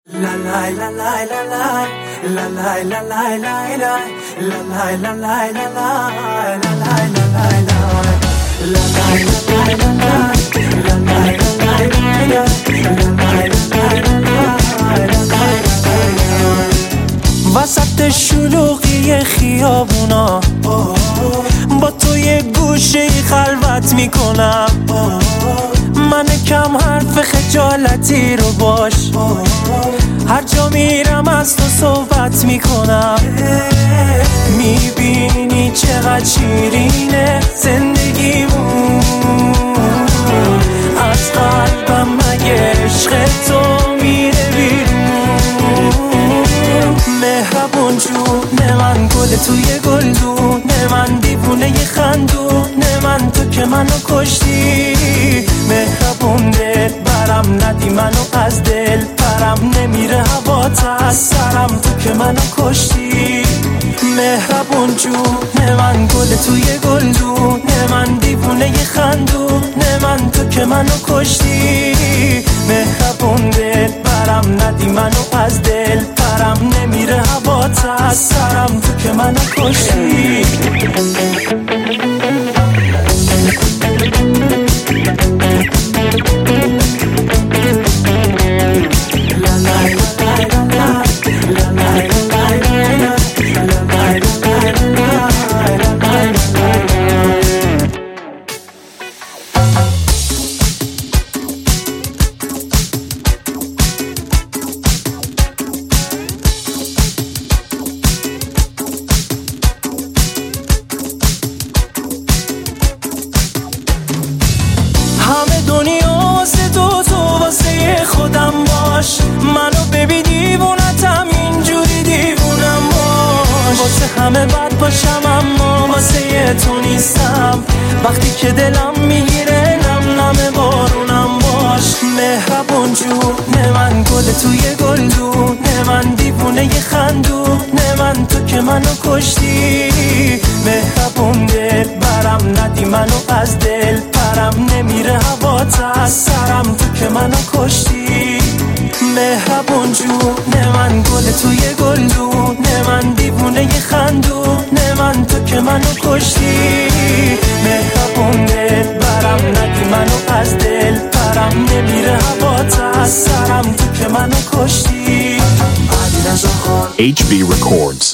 وسط شلوغی خیابونا با تو یه گوشه خلوت میکنم، من کم حرف خجالتی رو باش، هر جا میرم از تو صحبت میکنم. میبینی چقدر شیرینه زندگیمون، از قلبم مگه عشق تو میره بیرون. مهربون جون من گل توی گلدون، من دیوونه ی خندون، من تو که منو کشتی. مهربون دل برم ندی منو از دل پرم، نمیره هوات از سرم تو که منو کشتی. مهربون جون من گل توی گلدون، من دیوونه ی خندون، من تو که منو کشتی. مهربون دل برم ندی منو از دل پرم، نمیره هوات از سرم تو که منو کشتی. خودم باش، منو ببین دیوونتم اینجوری دیوونم باش. واسه همه بد باشم اما واسه تو نیستم، وقتی که دلم میگیره نم نم بارونم باش. مهربون جون من گل توی گلدون، من دیوونه ی خندون، من تو که منو کشتی. مهربون دل برم ندی منو از دل پرم، نمیره هوات از سرم تو که منو کشتی. مهربون جون من گل توی گلدون، من دیوونه ی خندون، من تو که منو کشتی. مهربون دل برم ندی منو از دل پرم، نمیره هوات از سرم تو که منو کشتی. HB Records.